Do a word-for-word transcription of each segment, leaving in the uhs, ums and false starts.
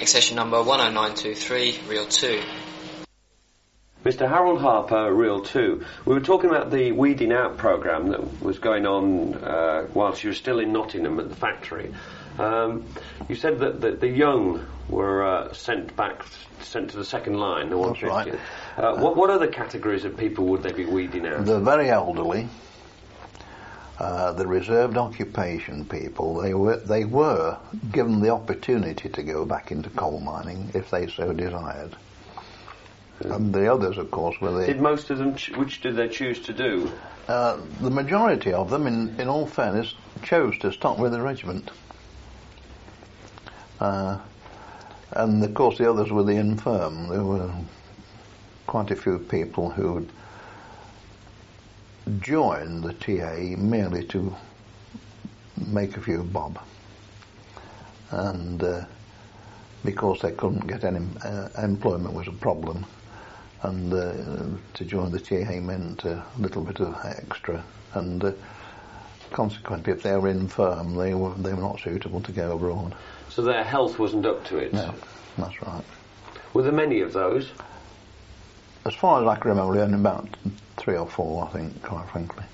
accession number one oh nine two three, reel two. Mister Harold Harper, reel two. We were talking about the weeding out programme that was going on uh, whilst you were still in Nottingham at the factory. Um, you said that, that the young were uh, sent back, sent to the second line. The That's right. Uh, what, what other categories of people would they be weeding out? The very elderly, uh, the reserved occupation people. They were they were given the opportunity to go back into coal mining if they so desired. And the others, of course, were the... Did most of them, ch- which did they choose to do? Uh, the majority of them, in, in all fairness, chose to stop with the regiment. Uh, and, of course, the others were the infirm. There were quite a few people who joined the T A merely to make a few bob. And uh, because they couldn't get any uh, employment was a problem. And uh, to join the T A meant a little bit of extra, and uh, consequently, if they were infirm, they were they were not suitable to go abroad. So their health wasn't up to it. No, that's right. Were there many of those? As far as I can remember, only about three or four, I think, quite frankly.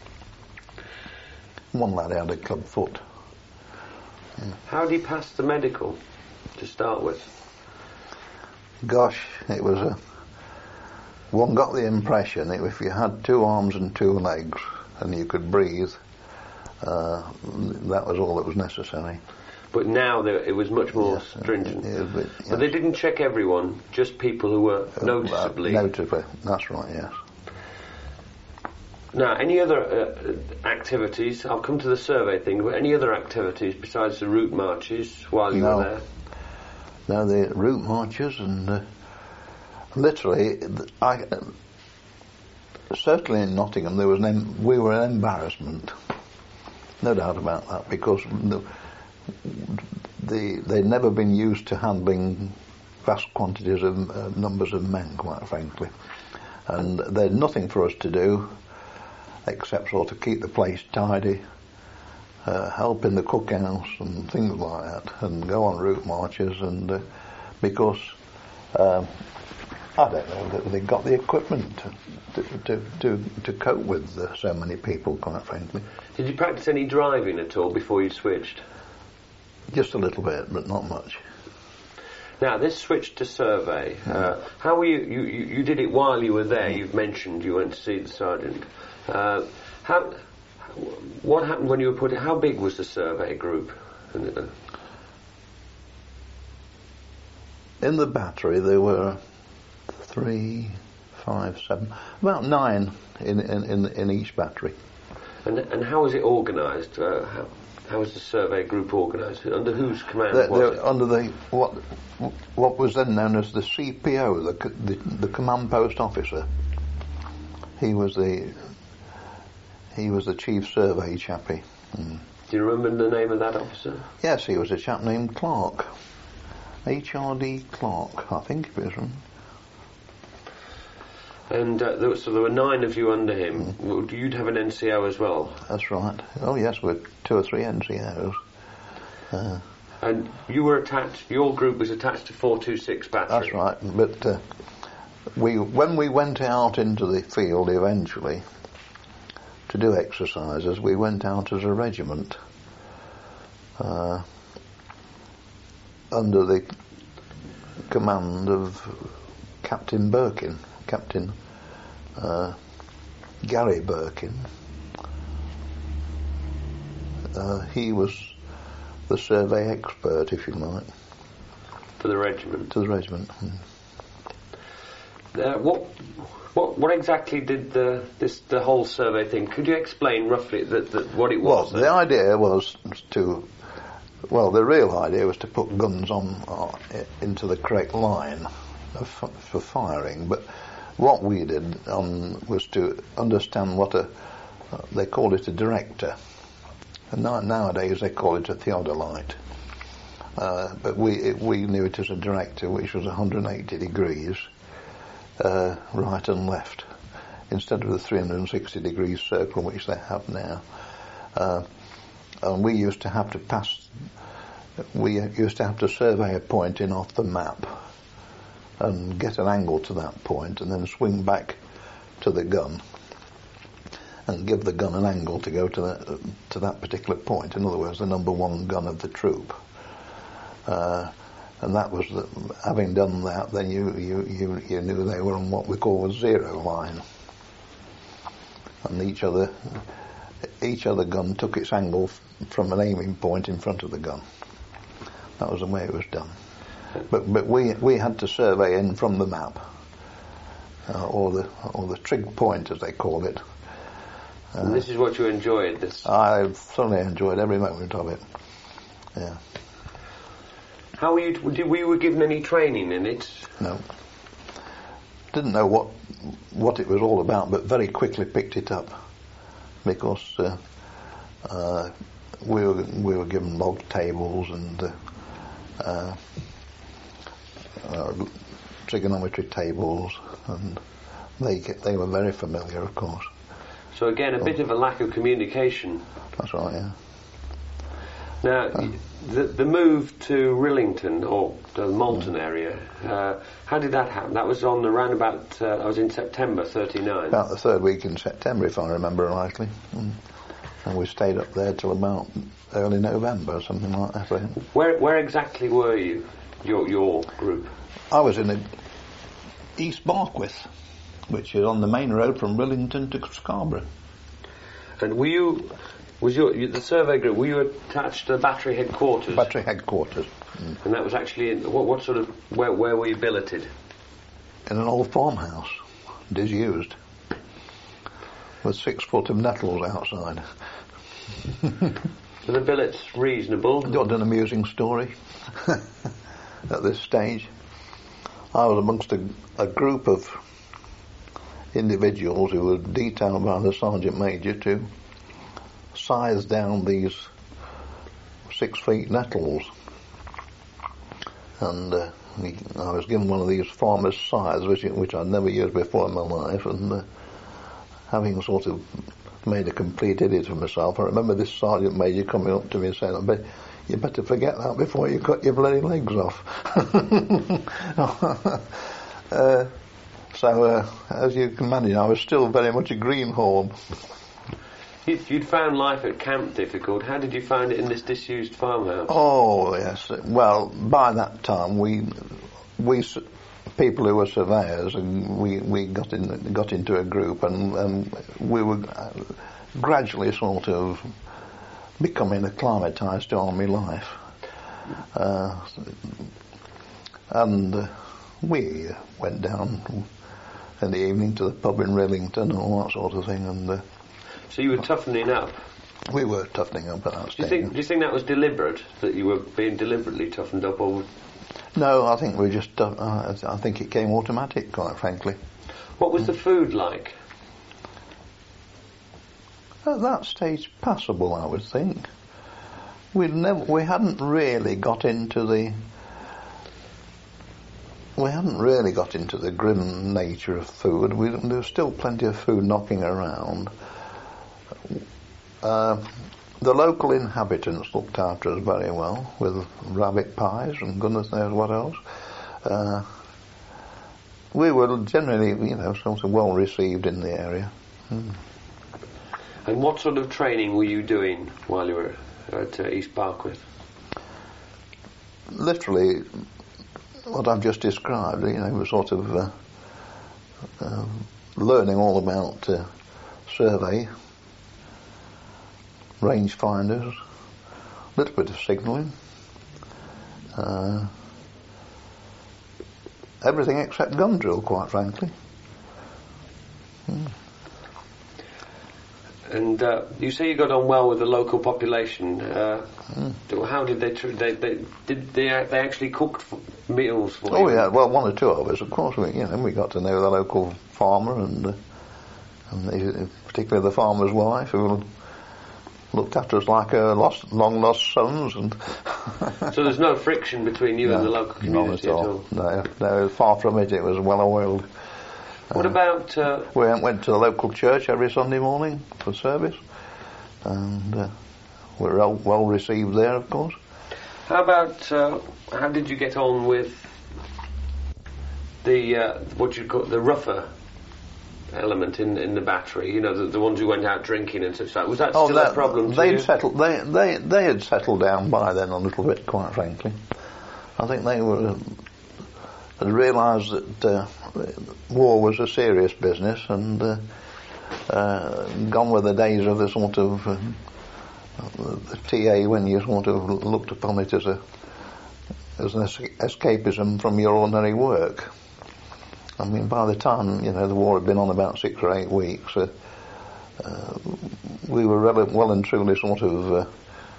One lad had a club foot. Yeah. How did he pass the medical to start with? Gosh, it was a. One got the impression that if you had two arms and two legs and you could breathe, uh, that was all that was necessary. But now there, it was much more yes, stringent. It, it, it, yes. But they didn't check everyone, just people who were uh, noticeably... Uh, noticeably, that's right, yes. Now, any other uh, activities, I'll come to the survey thing, but any other activities besides the route marches while you no. were there? No, the route marches and... Uh, Literally, I, certainly in Nottingham, there was an em- we were an embarrassment, no doubt about that, because the, the they'd never been used to handling vast quantities of uh, numbers of men, quite frankly, and they had nothing for us to do except sort of keep the place tidy, uh, help in the cookhouse and things like that, and go on route marches, and uh, because. Um, I don't know that they got the equipment to to to, to cope with uh, so many people, quite frankly. Did you practice any driving at all before you switched? Just a little bit, but not much. Now, this switch to survey, mm. uh, how were you, you, you, you did it while you were there, mm. You've mentioned you went to see the sergeant. Uh, how, what happened when you were put, how big was the survey group? In the battery there were three, five, seven, about nine in in, in, in each battery. And and how was it organised? Uh, how how was the survey group organised? Under whose command They're, was they're it? Under the what what was then known as the C P O, the the, the command post officer. He was the he was the chief survey chappie. Mm. Do you remember the name of that officer? Yes, he was a chap named Clark, H R D Clark, I think it was. And uh, there was, so there were nine of you under him. Mm. You'd have an N C O as well? That's right. Oh yes, with two or three N C Os. Uh, and you were attached, your group was attached to four two six Battery? That's right, but uh, we, when we went out into the field eventually to do exercises, we went out as a regiment uh, under the command of Captain Birkin. Captain uh, Gary Birkin. Uh, he was the survey expert, if you like. For the regiment? To the regiment. Mm. Uh, what, what, what exactly did the this the whole survey thing? Could you explain roughly that, that what it was? Well, the idea was to. Well, the real idea was to put guns on uh, into the correct line of, for firing, but. What we did um, was to understand what a, uh, they called it a director, and now, nowadays they call it a theodolite, uh, but we it, we knew it as a director, which was one hundred eighty degrees, uh, right and left, instead of the three hundred sixty degrees circle which they have now. Uh, and we used to have to pass we used to have to survey a point in off the map and get an angle to that point and then swing back to the gun and give the gun an angle to go to that, to that particular point. In other words, the number one gun of the troop. Uh, and that was, the, having done that, then you, you, you, you knew they were on what we call a zero line. And each other, each other gun took its angle f- from an aiming point in front of the gun. That was the way it was done. But but we we had to survey in from the map, uh, or the or the trig point as they call it. Uh, and this is what you enjoyed. This. I thoroughly enjoyed every moment of it. Yeah. How were you? Did we were given any training in it? No. Didn't know what what it was all about, but very quickly picked it up because uh, uh, we were we were given log tables and. Uh, uh, Uh, trigonometry tables, and they they were very familiar, of course. So again, a bit of a lack of communication. That's right, yeah. Now, uh, the the move to Rillington or the Malton yeah. area, uh, how did that happen? That was on around about. Uh, I was in September thirty-nine. About the third week in September, if I remember rightly, mm. and we stayed up there till about early November, something like that. I think. Where where exactly were you? Your your group. I was in a East Barkwith, which is on the main road from Rillington to Scarborough. And were you, was your the survey group? Were you attached to the battery headquarters? Battery headquarters. Mm. And that was actually in what what sort of where where were you billeted? In an old farmhouse, disused, with six foot of nettles outside. Were the billets reasonable? Got an amusing story. At this stage, I was amongst a, a group of individuals who were detailed by the Sergeant Major to size down these six feet nettles. And uh, we, I was given one of these farmer's scythes, which, which I'd never used before in my life, and uh, having sort of made a complete idiot of myself, I remember this Sergeant Major coming up to me and saying, I bet you better forget that before you cut your bloody legs off. uh, so, uh, as you can imagine, I was still very much a greenhorn. If you'd found life at camp difficult, how did you find it in this disused farmhouse? Oh, yes. Well, by that time, we, we people who were surveyors, and we, we got in, got into a group, and, and we were gradually sort of becoming acclimatised to army life. Uh, and uh, we went down in the evening to the pub in Rillington and all that sort of thing. And uh, so you were toughening up? We were toughening up at that stage. Do you think, do you think that was deliberate, that you were being deliberately toughened up? Or? No, I think we just, uh, I think it came automatic, quite frankly. What was mm. the food like? At that stage, passable, I would think. We'd never, we hadn't really got into the, we hadn't really got into the grim nature of food. We, there was still plenty of food knocking around. Uh, the local inhabitants looked after us very well, with rabbit pies and goodness knows what else. Uh, we were generally, you know, sort of well received in the area. Hmm. And what sort of training were you doing while you were at uh, East Barkwith? Literally, what I've just described. You know, was sort of uh, uh, learning all about uh, survey, range finders, a little bit of signalling, uh, everything except gun drill, quite frankly. Hmm. And uh, you say you got on well with the local population. Uh, mm. How did they, tr- they, they did they they actually cooked f- meals for oh, you? yeah, well, one or two of us, of course. We, you know, we got to know the local farmer and, uh, and the, particularly the farmer's wife, who looked after us like a lost, long lost sons. And so there's no friction between you no, and the local community at all. At all. No, no, far from it. It was well oiled. What uh, about... Uh, we went to the local church every Sunday morning for service, and uh, we were well received there, of course. How about, uh, how did you get on with the, uh, what you call the rougher element in in the battery? You know, the, the ones who went out drinking and such like. Was that oh, still that, a problem to they'd you? settled. They they they had settled down by then a little bit, quite frankly. I think they were had realised that uh, war was a serious business, and uh, uh, gone were the days of the sort of uh, the T A when you sort of looked upon it as a as an escapism from your ordinary work. I mean, by the time, you know, the war had been on about six or eight weeks, uh, uh, we were rel- well and truly sort of uh,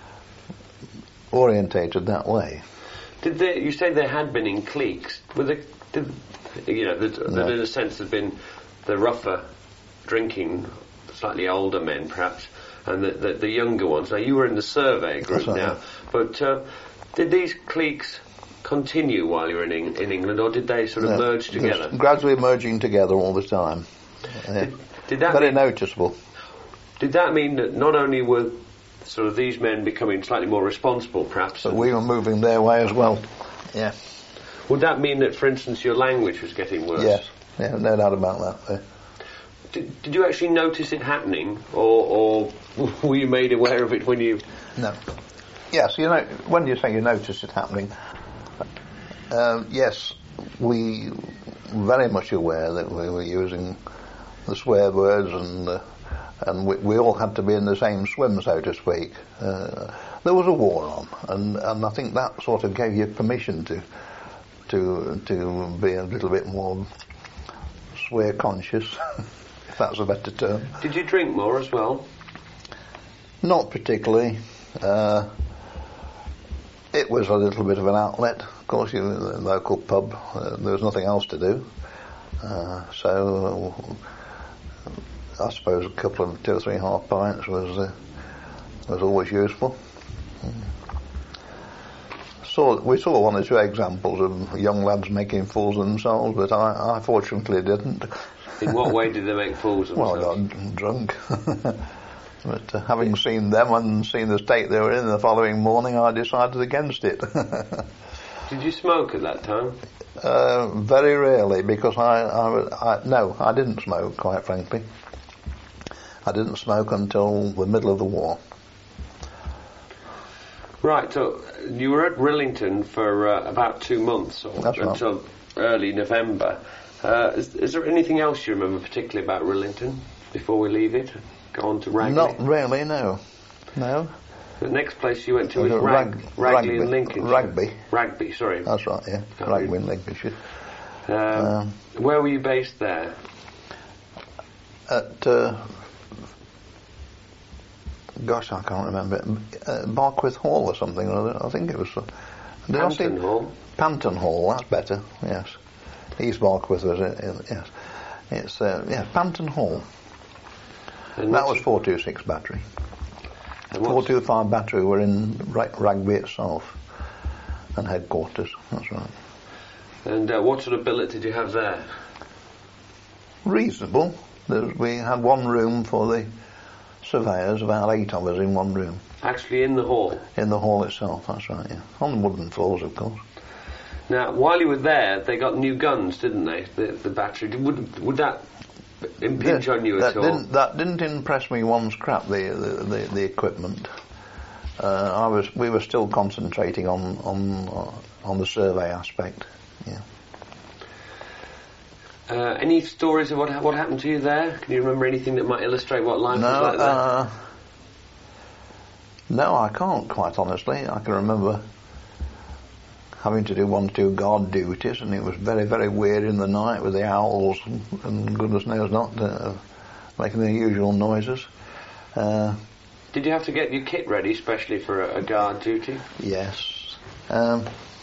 orientated that way. Did they, you say they had been in cliques? Were they, did, you know, that No. in a sense there'd been the rougher drinking, slightly older men perhaps, and the, the, the younger ones. Now, you were in the survey group That's right, now, yeah. but uh, did these cliques continue while you were in, Eng- in England, or did they sort of No, merge together? just gradually merging together all the time. Yeah. Did, did that Very mean, noticeable. did that mean that not only were sort of these men becoming slightly more responsible, perhaps, But and we were moving their way as well. Yeah. would that mean that, for instance, your language was getting worse? Yes. Yeah, no doubt about that. Yeah. Did, did you actually notice it happening, or, or were you made aware of it when you... No. Yes, you know, when you say you notice it happening, uh, yes, we were very much aware that we were using the swear words, and uh, and we, we all had to be in the same swim, so to speak. Uh, there was a war on, and, and I think that sort of gave you permission to to to be a little bit more swear conscious, if that's a better term. Did you drink more as well? Not particularly. Uh, it was a little bit of an outlet. Of course, you the local pub, uh, there was nothing else to do. Uh, so uh, I suppose a couple of two or three half pints was uh, was always useful. So we saw one or two examples of young lads making fools of themselves, but I, I fortunately didn't. In what way did they make fools of Well, I themselves? got drunk. But uh, having seen them and seen the state they were in the following morning, I decided against it. Did you smoke at that time? uh, very rarely, because I, I, I, no, I didn't smoke, quite frankly. I didn't smoke until the middle of the war. Right, so you were at Rillington for uh, about two months, or That's right. until early November. Uh, is, is there anything else you remember particularly about Rillington before we leave it? Go on to Ragley. Not really, no. No, The next place you went to was Uh, Rag, Rag- Ragley in Rugby. Lincolnshire. Rugby. Rugby, sorry. that's right, yeah. Can't Rugby read. in Lincolnshire. Um, Um, where were you based there? At, uh, gosh, I can't remember. Uh, Barkwith Hall or something or other. I think it was. Uh, did I Hampton see- Hall. Panton Hall, that's better, yes. East Barkwith was it, uh, yes. It's, uh, yeah, Panton Hall. And That what's- was four two six battery. and what's- four two five battery were in Ra- Rugby itself, and headquarters, that's right. And uh, what sort of billet did you have there? Reasonable. There's, we had one room for the surveyors, about eight of us in one room, Actually in the hall. in the hall itself, that's right, yeah. On the wooden floors, of course. Now, while you were there, they got new guns, didn't they? The, the battery. Would would that impinge That- on you that at all? Didn't, that didn't impress me one scrap, the, the, the, the equipment. Uh, I was, we were still concentrating on, on, uh, on the survey aspect, yeah. Uh, any stories of what what happened to you there? Can you remember anything that might illustrate what life No, was like there? uh, no, I can't, quite honestly. I can remember having to do one or two guard duties, and it was very, very weird in the night with the owls and, and goodness knows not uh, making the usual noises. Uh, Did you have to get your kit ready, especially for a, a guard duty? yes. Um,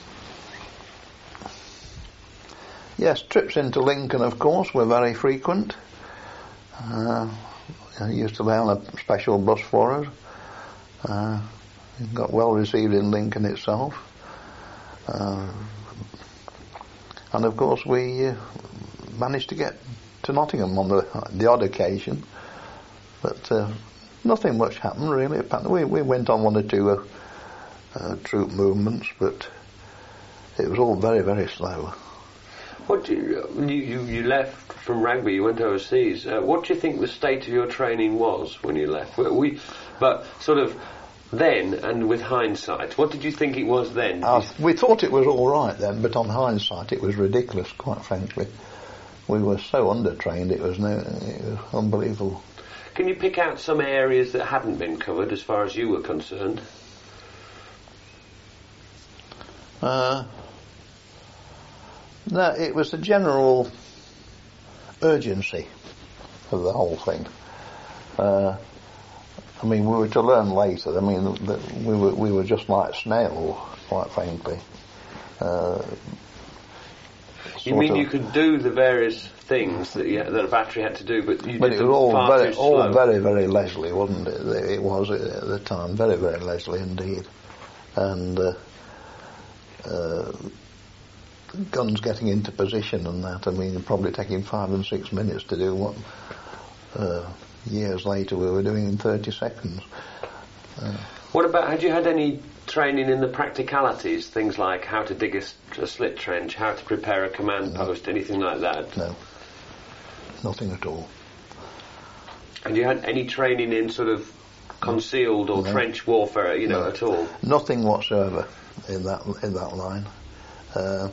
yes, trips into Lincoln, of course, were very frequent. Uh, I used to lay on a special bus for us. Uh, it got well received in Lincoln itself. Uh, and of course we uh, managed to get to Nottingham on the, the odd occasion, but uh, nothing much happened really. We, we went on one or two uh, uh, troop movements, but it was all very, very slow. What do you, you, you left from Rugby, you went overseas. Uh, what do you think the state of your training was when you left? We, we, but sort of then, and with hindsight, what did you think it was then? Uh, we thought it was all right then, but on hindsight it was ridiculous, quite frankly. We were so undertrained, it was, no, it was unbelievable. Can you pick out some areas that hadn't been covered as far as you were concerned? Uh, no, it was the general urgency of the whole thing. Uh, I mean, we were to learn later. I mean, that we were we were just like snails, quite frankly. Uh, you mean you could do the various things that you, that a battery had to do, but you but did it was them all far very, too all slow. very, very leisurely, wasn't it? It was at the time, very, very leisurely indeed. And uh, uh, guns getting into position and that. I mean, probably taking five and six minutes to do what uh, years later we were doing in thirty seconds. Uh, what about, had you had any training in the practicalities, things like how to dig a, a slit trench, how to prepare a command no. post, anything like that? No, nothing at all. And you had any training in sort of concealed or no. trench warfare, you know, no. at all? Nothing whatsoever in that in that line. Uh,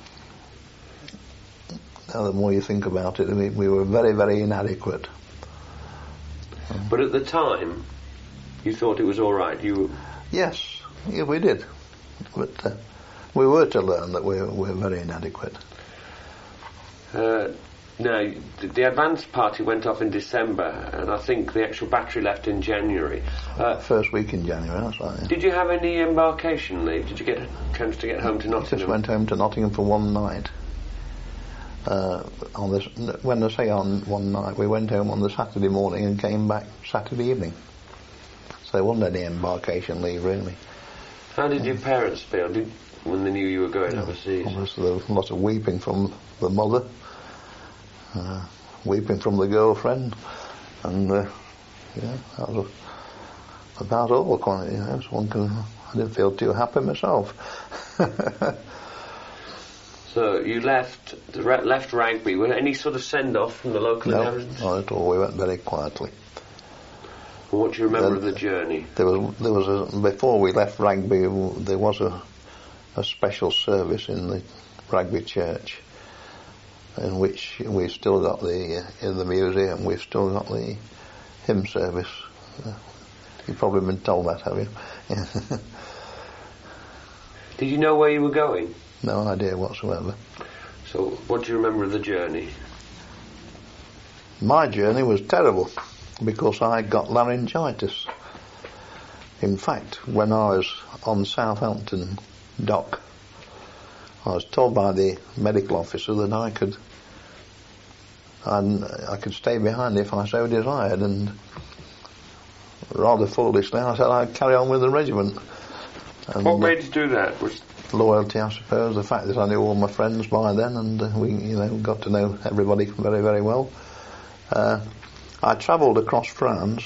now, the more you think about it, we, we were very, very inadequate. But at the time, you thought it was all right. You yes, yeah, we did, but uh, we were to learn that we were very inadequate. Uh, now, the, the advance party went off in December, and I think the actual battery left in January. Uh, First week in January, that's right. Yeah. Did you have any embarkation leave? Did you get a chance to get home to Nottingham? Just went home to Nottingham for one night. Uh, on this, when I say on one night, we went home on the Saturday morning and came back Saturday evening. So there wasn't any embarkation leave, really. How did your parents feel did, when they knew you were going Yeah, overseas? Obviously, there was a lot of weeping from the mother, uh, weeping from the girlfriend, and uh, yeah, that was about all. Quite, you know, so one can, I didn't feel too happy myself. So you left left Rugby. Was there any sort of send off from the local No, inhabitants? not at all. We went very quietly. And what do you remember Then of the journey? There was there was a, before we left Rugby, there was a a special service in the Rugby church, in which we've still got the uh, in the museum. We've still got the hymn service. Uh, you've probably been told that, have you? Yeah. Did you know where you were going? No idea whatsoever. So what do you remember of the journey? My journey was terrible because I got laryngitis. In fact, when I was on Southampton dock, I was told by the medical officer that I could and I could stay behind if I so desired, and rather foolishly I said I'd carry on with the regiment. And what made you do that? Was loyalty, I suppose, the fact that I knew all my friends by then, and uh, we, you know, got to know everybody very, very well. Uh, I travelled across France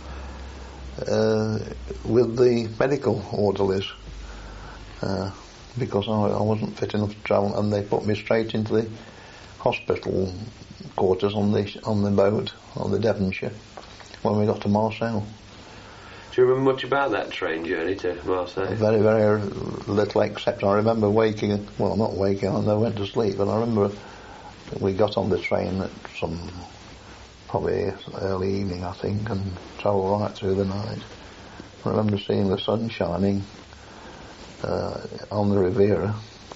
uh, with the medical orderlies uh, because I, I wasn't fit enough to travel, and they put me straight into the hospital quarters on the on the boat on the Devonshire when we got to Marseille. Do you remember much about that train journey to Marseille? Very, very little, except I remember waking, well, not waking, I went to sleep, but I remember we got on the train at some, probably early evening, I think, and travelled right through the night. I remember seeing the sun shining uh, on the Riviera.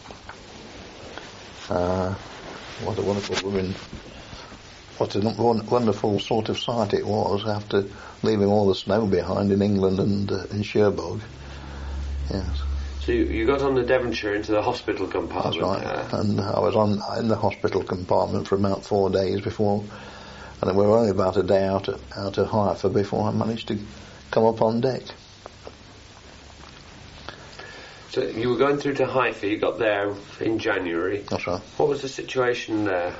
Uh, what a wonderful woman. What a wonderful sort of sight it was after leaving all the snow behind in England and uh, in Cherbourg. Yes. So you, you got on the Devonshire into the hospital compartment. That's right. Uh, and I was on in the hospital compartment for about four days before, and we were only about a day out of, out of Haifa before I managed to come up on deck. So you were going through to Haifa, you got there in January. That's right. What was the situation there?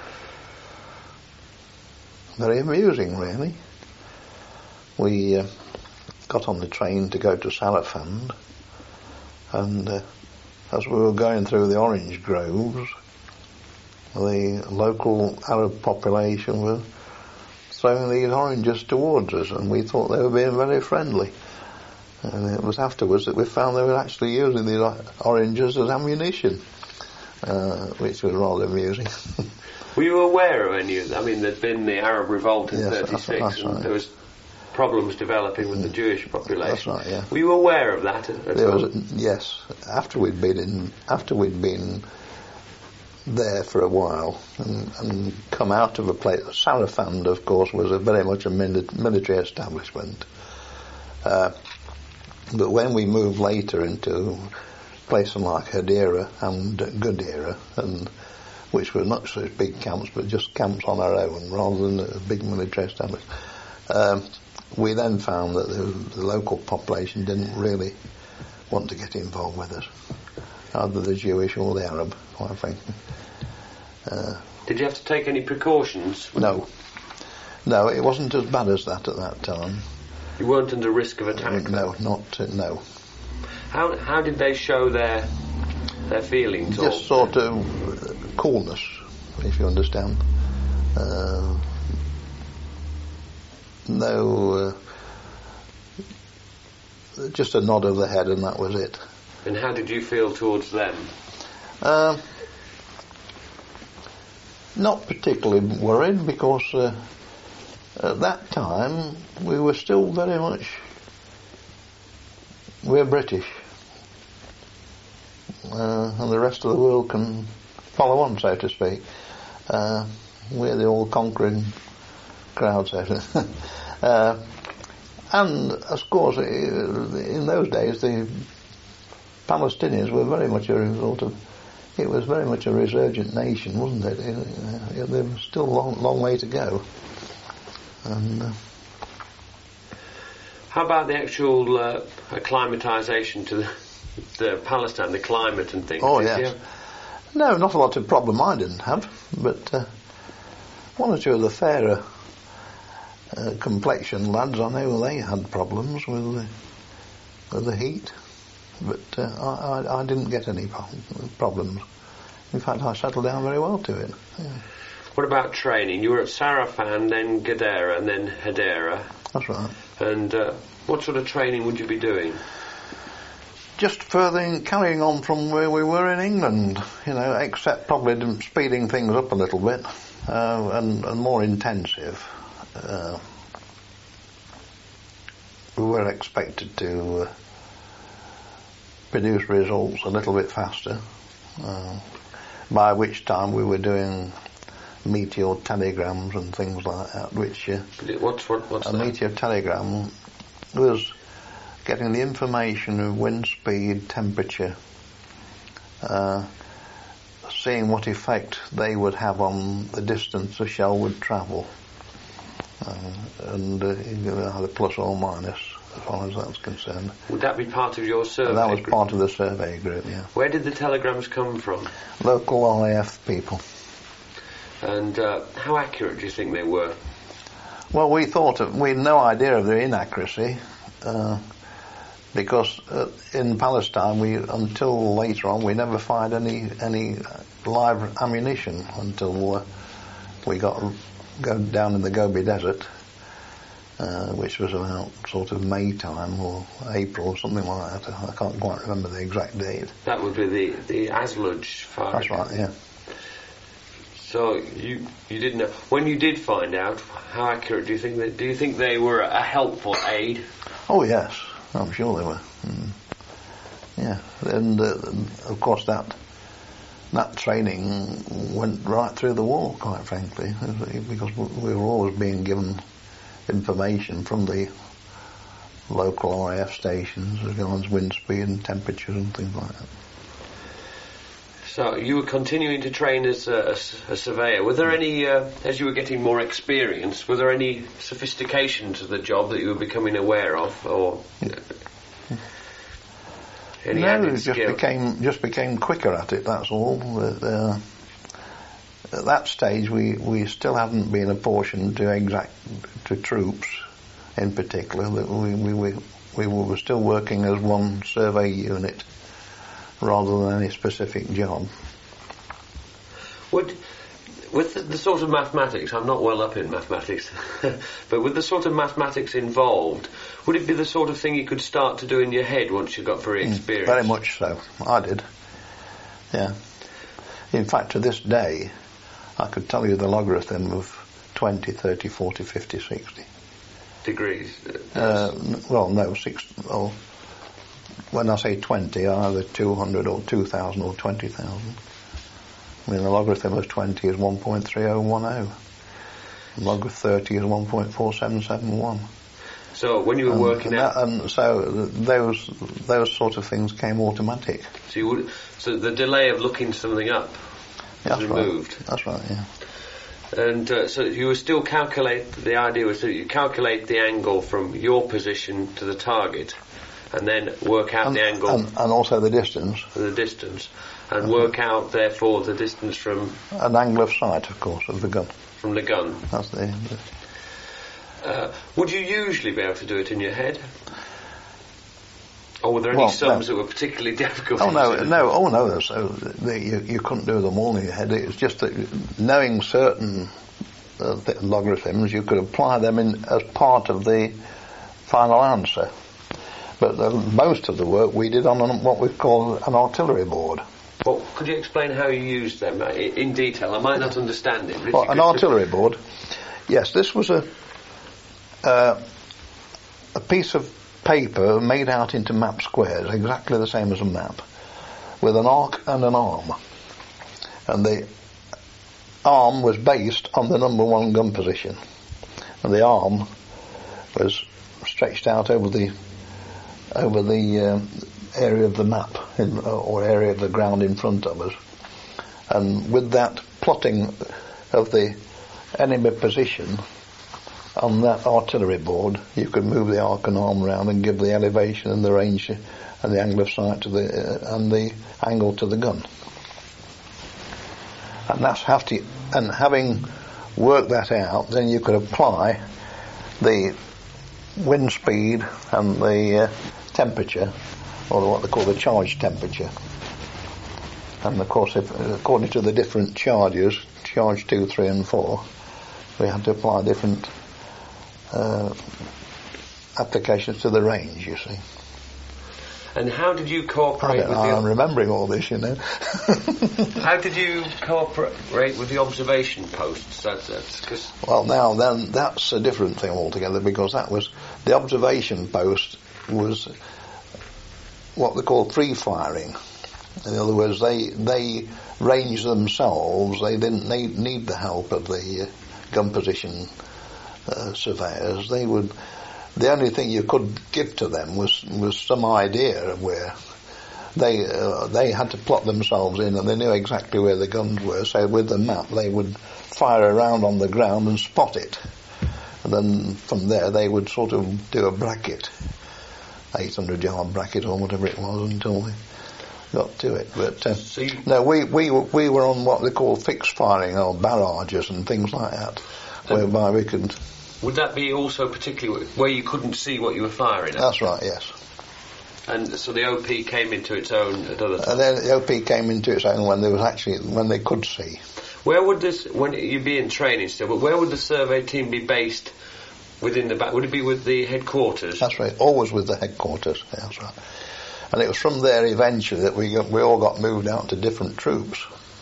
Very amusing, really. We uh, got on the train to go to Salafand, And uh, as we were going through the orange groves, the local Arab population were throwing these oranges towards us, and we thought they were being very friendly. And it was afterwards that we found they were actually using these oranges as ammunition, uh, which was rather amusing. Were you aware of any of that? I mean, there'd been the Arab revolt in yes, thirty-six, that's, that's and right. there was problems developing with yeah. the Jewish population. That's right, yeah. Were you aware of that at, at there all? was, yes, after we'd been in, after we'd been there for a while and, and come out of a place. Sarafand, of course, was a very much a military establishment. Uh, but when we moved later into places like Hadera and Gudera, and which were not such big camps, but just camps on our own rather than a big military establishment, um, we then found that the, the local population didn't really want to get involved with us, either the Jewish or the Arab, quite frankly. Uh, Did you have to take any precautions? no. No, it wasn't as bad as that at that time. You weren't under risk of attack? No, not, uh, no. How how did they show their their feelings? Just or sort of uh, coolness, if you understand. Uh, no, uh, just a nod of the head and that was it. And how did you feel towards them? Uh, not particularly worried, because uh, at that time we were still very much, we're British, uh, and the rest of the world can follow on, so to speak. Uh, we're the all-conquering crowd, so to uh, and of course in those days the Palestinians were very much a result of, it was very much a resurgent nation, wasn't it? it, it there was still a long, long way to go. And, uh, how about the actual uh, acclimatisation to the, the Palestine, the climate and things? oh Did yes. you- No, not a lot of problem I didn't have, but uh, one or two of the fairer uh, complexion lads, I know they had problems with the, with the heat, but uh, I, I, I didn't get any pro- problems. In fact, I settled down very well to it. Yeah. What about training? You were at Sarafan, then Gadara, and then Hadera. That's right. And uh, what sort of training would you be doing? Just further in, carrying on from where we were in England, you know, except probably speeding things up a little bit, uh, and, and more intensive. Uh, we were expected to uh, produce results a little bit faster, uh, by which time we were doing meteor telegrams and things like that, which uh, What's, what, what's a that? meteor telegram was getting the information of wind speed, temperature, uh, seeing what effect they would have on the distance a shell would travel, uh, and uh, either plus or minus as far as that's concerned. Would that be part of your survey And that was group? part of the survey group, yeah. Where did the telegrams come from? Local R A F people. And uh, how accurate do you think they were? Well, we thought of, we had no idea of their inaccuracy, uh, because uh, in Palestine, we until later on, we never fired any any live ammunition until uh, we got go down in the Gobi Desert, uh, which was about sort of May time or April or something like that. I can't quite remember the exact date. That would be the the Asluj fire. That's right, yeah. So you you didn't know when you did find out. How accurate do you think that? Do you think they were a helpful aid? Oh yes, I'm sure they were. Mm. Yeah, and uh, of course that that training went right through the war, quite frankly, because we were always being given information from the local R A F stations as regards wind speed and temperatures and things like that. So you were continuing to train as a, as a surveyor. Were there any, uh, as you were getting more experience, were there any sophistication to the job that you were becoming aware of, or uh, any no, added it just skill? became just became quicker at it. That's all. Uh, at that stage, we, we still hadn't been apportioned to exact to troops, in particular. That we we we we were still working as one survey unit, rather than any specific job. Would, with the, the sort of mathematics, I'm not well up in mathematics, but with the sort of mathematics involved, would it be the sort of thing you could start to do in your head once you got very experienced? Mm, very much so. I did. Yeah. In fact, to this day, I could tell you the logarithm of twenty, thirty, forty, fifty, sixty. Degrees? Uh, uh, well, no, six, or when I say twenty, either two hundred or two thousand or twenty thousand. I mean, the logarithm of twenty is one point three oh one oh. The log of thirty is one point four seven seven one. So when you were and, working and out... That, and so those those sort of things came automatic. So, you would, so the delay of looking something up was That's removed? Right. That's right, yeah. And uh, so you would still calculate, the idea was that you calculate the angle from your position to the target and then work out and, the angle... And, and also the distance. The distance. And work out, therefore, the distance from... An angle of sight, of course, of the gun. From the gun. That's the... the uh, would you usually be able to do it in your head? Or were there any well, sums no. that were particularly difficult? Oh no, no, oh no. So the, you, you couldn't do them all in your head. It was just that knowing certain uh, logarithms, you could apply them in as part of the final answer. But the, most of the work we did on an, what we call an artillery board. Well, could you explain how you used them uh, in detail? I might not understand it. But well, an artillery board. Yes, this was a uh, a piece of paper made out into map squares, exactly the same as a map, with an arc and an arm. And the arm was based on the number one gun position. And the arm was stretched out over the over the uh, area of the map, in, or area of the ground in front of us. And with that plotting of the enemy position on that artillery board, you could move the arc and arm around and give the elevation and the range and the angle of sight to the uh, and the angle to the gun. And that's have to, and having worked that out, then you could apply the wind speed and the uh, temperature, or what they call the charge temperature. And of course, if, according to the different charges, charge two, three, and four, we had to apply different uh, applications to the range, you see. And how did you cooperate with the... I'm remembering all this, you know. How did you cooperate with the observation posts? That's, that's cause well, now then, that's a different thing altogether, because that was... The observation post was what they call free firing. In other words, they they ranged themselves. They didn't need, need the help of the uh, gun position uh, surveyors. They would... The only thing you could give to them was was some idea of where they uh, they had to plot themselves in, and they knew exactly where the guns were. So with the map, they would fire around on the ground and spot it, and then from there they would sort of do a bracket, eight hundred yard bracket or whatever it was, until they got to it. But uh, so you, no, we we we were on what they call fixed firing, or barrages and things like that, whereby we could. Would that be also particularly where you couldn't see what you were firing at? That's right, yes. And so the O P came into its own at other times? And then the O P came into its own when there was actually, when they could see. Where would this, when you'd be in training still, but where would the survey team be based within the back? Would it be with the headquarters? That's right, always with the headquarters, yeah, that's right. And it was from there eventually that we got, we all got moved out to different troops.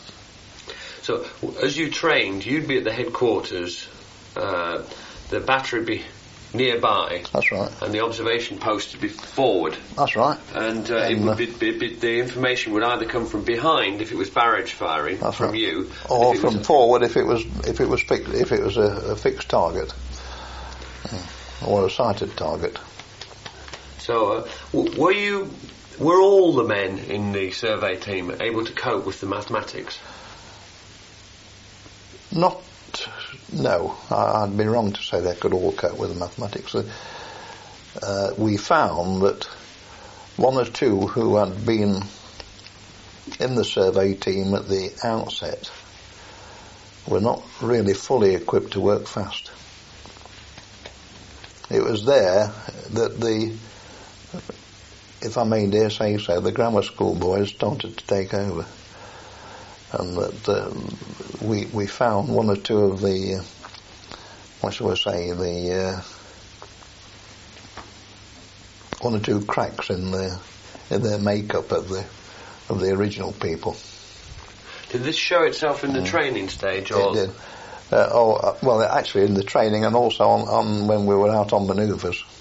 So as you trained, you'd be at the headquarters, uh, the battery would be nearby. That's right. And the observation post would be forward. That's right. And, uh, and it would be, be, be, the information would either come from behind if it was barrage firing That's from right. you, or if from was forward if it was if it was fi- if it was a, a fixed target, or a sighted target. So, uh, w- were you were all the men in the survey team able to cope with the mathematics? Not. No, I'd be wrong to say they could all cope with the mathematics. Uh, we found that one or two who had been in the survey team at the outset were not really fully equipped to work fast. It was there that the if I may dare say so, the grammar school boys started to take over. And that um, we we found one or two of the, uh, what shall I say, the uh, one or two cracks in the in their makeup of the of the original people. Did this show itself in the mm. training stage? Or? It did. Uh, oh, uh, well, actually in the training and also on, on when we were out on manoeuvres.